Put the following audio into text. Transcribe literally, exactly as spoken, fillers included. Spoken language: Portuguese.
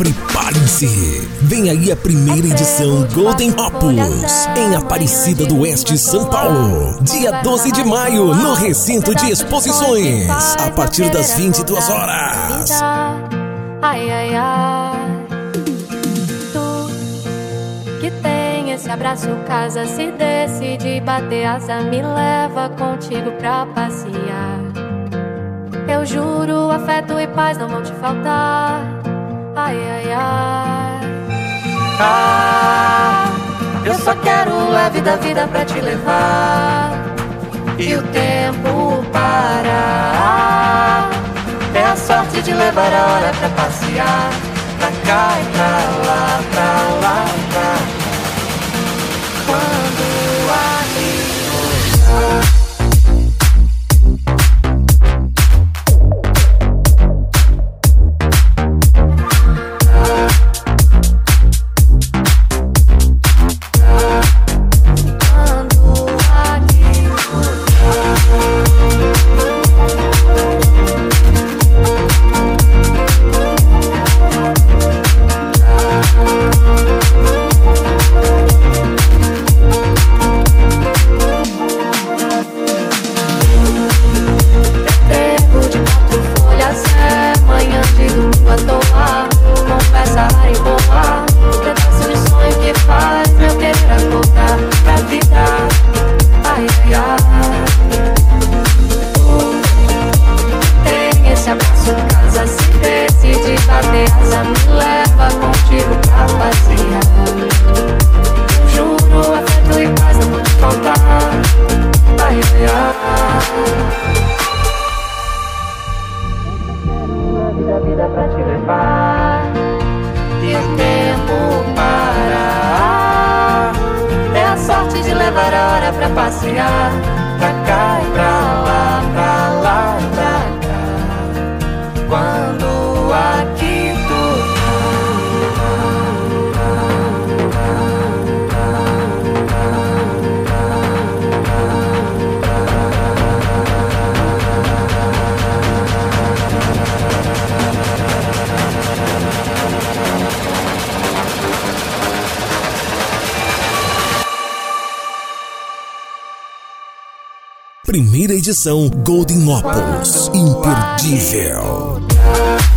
Preparem-se! Vem aí a primeira edição Golden Opus, em Aparecida do Oeste, São Paulo. Dia doze de maio, no Recinto de Exposições, a partir das vinte e duas horas. Ai, ai, ai. Tu que tem esse abraço, casa, se decide bater asa, me leva contigo pra passear. Eu juro, afeto e paz não vão te faltar. Ai, ai, ai. Ah, eu só quero leve da vida pra te levar e o tempo parar. É a sorte de levar a hora pra passear, pra cá e pra lá, pra lá e pra cá. Quando aqui voltar. Primeira edição Golden Opus, imperdível.